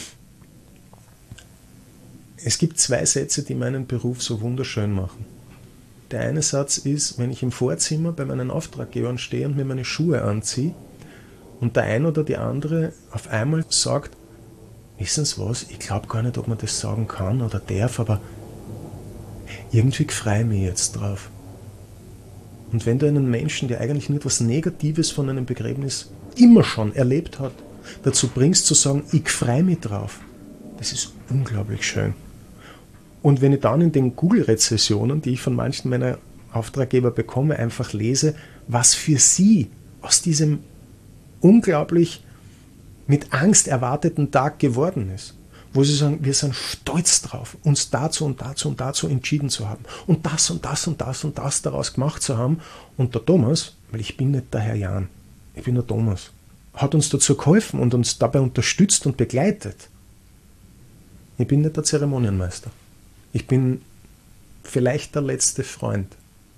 Speaker 2: Es gibt 2 Sätze, die meinen Beruf so wunderschön machen. Der eine Satz ist, wenn ich im Vorzimmer bei meinen Auftraggebern stehe und mir meine Schuhe anziehe und der eine oder die andere auf einmal sagt, wissen Sie was, ich glaube gar nicht, ob man das sagen kann oder darf, aber irgendwie freue ich mich jetzt drauf. Und wenn du einen Menschen, der eigentlich nur etwas Negatives von einem Begräbnis immer schon erlebt hat, dazu bringst zu sagen, ich freue mich drauf, das ist unglaublich schön. Und wenn ich dann in den Google-Rezessionen, die ich von manchen meiner Auftraggeber bekomme, einfach lese, was für sie aus diesem unglaublich mit Angst erwarteten Tag geworden ist, wo sie sagen, wir sind stolz drauf, uns dazu und dazu und dazu entschieden zu haben und das und das und das und das daraus gemacht zu haben. Und der Thomas, weil ich bin nicht der Herr Jahn, ich bin der Thomas, hat uns dazu geholfen und uns dabei unterstützt und begleitet. Ich bin nicht der Zeremonienmeister. Ich bin vielleicht der letzte Freund.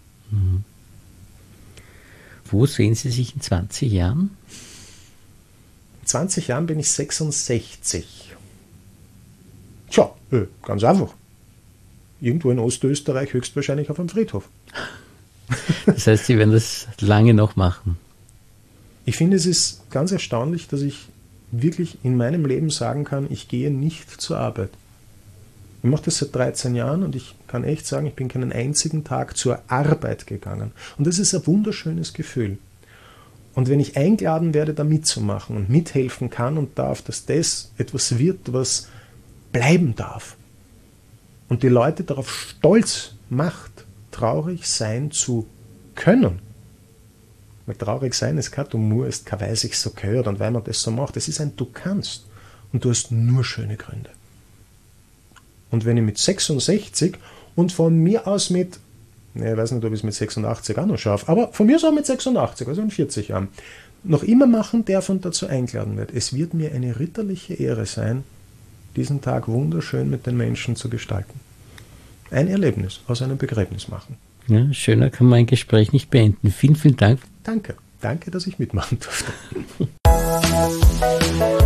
Speaker 1: Wo sehen Sie sich in 20 Jahren?
Speaker 2: In 20 Jahren bin ich 66. Tja, ganz einfach. Irgendwo in Ostösterreich, höchstwahrscheinlich auf einem Friedhof.
Speaker 1: Das heißt, Sie werden das lange noch machen.
Speaker 2: Ich finde, es ist ganz erstaunlich, dass ich wirklich in meinem Leben sagen kann, ich gehe nicht zur Arbeit. Ich mache das seit 13 Jahren und ich kann echt sagen, ich bin keinen einzigen Tag zur Arbeit gegangen. Und das ist ein wunderschönes Gefühl. Und wenn ich eingeladen werde, da mitzumachen und mithelfen kann und darf, dass das etwas wird, was bleiben darf und die Leute darauf stolz macht, traurig sein zu können. Weil traurig sein ist kein du musst, kein weiß ich so gehört und weil man das so macht. Es ist ein du kannst und du hast nur schöne Gründe. Und wenn ich mit 66 und von mir aus mit, ich weiß nicht, ob ich es mit 86 auch noch schaffe, aber von mir aus auch mit 86, also in 40 Jahren, noch immer machen darf und dazu eingeladen wird. Es wird mir eine ritterliche Ehre sein, diesen Tag wunderschön mit den Menschen zu gestalten. Ein Erlebnis aus einem Begräbnis machen.
Speaker 1: Ja, schöner kann man ein Gespräch nicht beenden. Vielen, vielen Dank.
Speaker 2: Danke, dass ich mitmachen durfte.